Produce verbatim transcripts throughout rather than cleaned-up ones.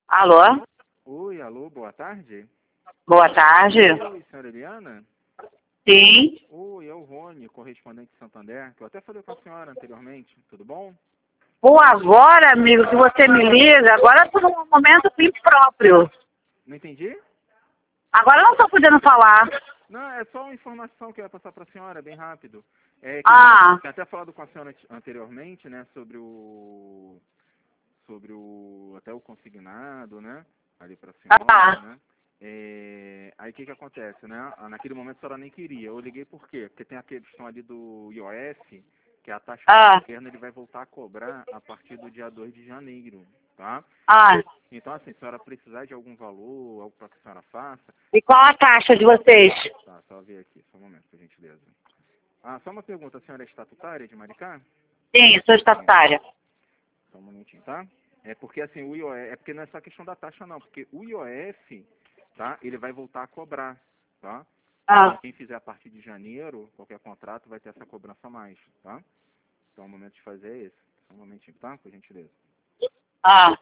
Alô? Oi, alô, boa tarde. Boa tarde. Oi, senhora Eliana? Sim. Oi, é o Rony, correspondente de Santander, que eu até falei com a senhora anteriormente, tudo bom? Pô, agora, amigo, que você me liga, agora eu estou num momento impróprio. Não entendi? Agora eu não estou podendo falar. Não, é só uma informação que eu ia passar para a senhora, bem rápido. É que eu Ah, tinha até falado com a senhora anteriormente, né, sobre o... sobre o... até o consignado, né, ali para a senhora, ah, né. É, aí o que que acontece, né? Naquele momento a senhora nem queria. Eu liguei por quê? Porque tem a questão ali do I O F, que é a taxa do ah, governo, ele vai voltar a cobrar a partir do dia dois de janeiro, tá? ah. Então, assim, se a senhora precisar de algum valor, algo para que a senhora faça, E qual a taxa de vocês? tá, só ver aqui, só um momento, por gentileza. Ah, só uma pergunta, a senhora é estatutária de Maricá? Sim, sou estatutária. Só um momentinho, tá? É porque, assim, o I O F, é porque não é só questão da taxa, não, porque o I O F, tá, ele vai voltar a cobrar, tá? Então, Ah, quem fizer a partir de janeiro, qualquer contrato vai ter essa cobrança a mais, tá? Então, o momento de fazer é esse. Só um momentinho, tá? Por gentileza. ah.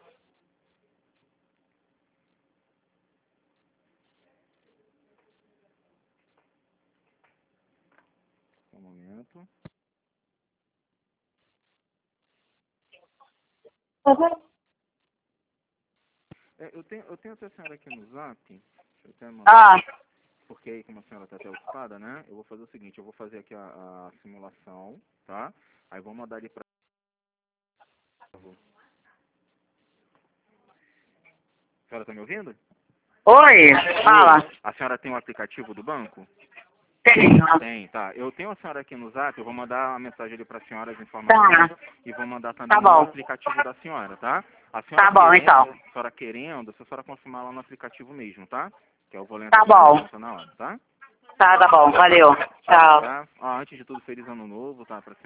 Só um momento. É, eu tenho, eu tenho até a senhora aqui no zap, deixa eu até mandar, Ah, porque aí, como a senhora está até ocupada, né? Eu vou fazer o seguinte, eu vou fazer aqui a, a simulação, tá? Aí vou mandar ali pra... A senhora tá me ouvindo? oi, fala. Oi, a senhora tem o aplicativo do banco? Tenho. Tem, tá. Eu tenho a senhora aqui no zap, eu vou mandar uma mensagem ali pra senhora, as informações, Tá, e vou mandar tá também no bom. aplicativo da senhora, tá? A senhora Tá bom, querendo, então. a senhora querendo, se a senhora confirmar lá no aplicativo mesmo, tá? Que eu vou lá Tá entrar em bom. conta na hora, tá? Tá, tá bom. Valeu. Tá, Tchau. tá? Ó, antes de tudo, feliz ano novo, tá? Pra